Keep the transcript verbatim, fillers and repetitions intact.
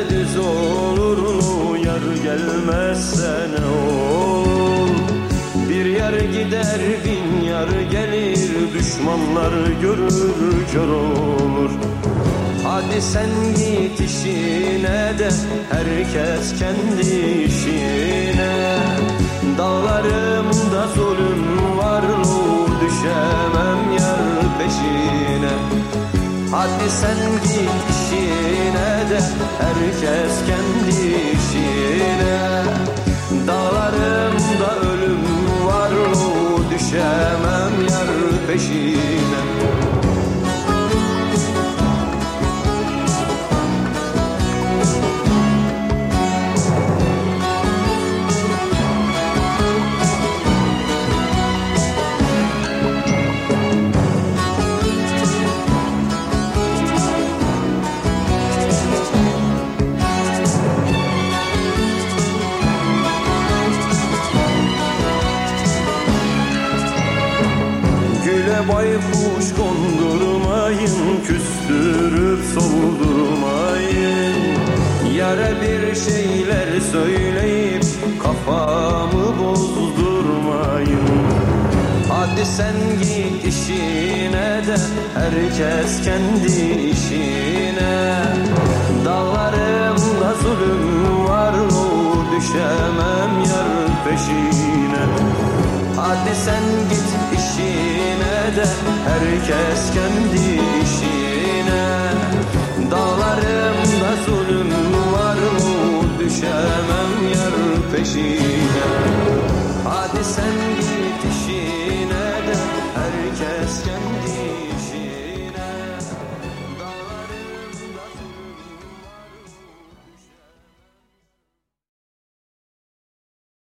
düz olur mu yar gelmezse ne olur? Bir yar gider bin yar gelir, düşmanlar görür kör olur. Hadi sen git işine de herkes kendi işine. Dağlarımda zulüm var lo, düşemem yar peşine. Hadi sen git işine de herkes kendi işine. Dağlarımda ölüm var lo, düşemem yar peşine. Baykuş kondurmayın, küstürüp soldurmayın. Yara bir şeyler söyleyip kafamı bozdurmayın. Hadi sen git işine de herkes kendi işine. Dağlarımda zulüm var o, düşemem yar peşine. Hadi sen git işine de herkes kendi işine. Dağlarımda zulüm var mı, düşemem yar peşine.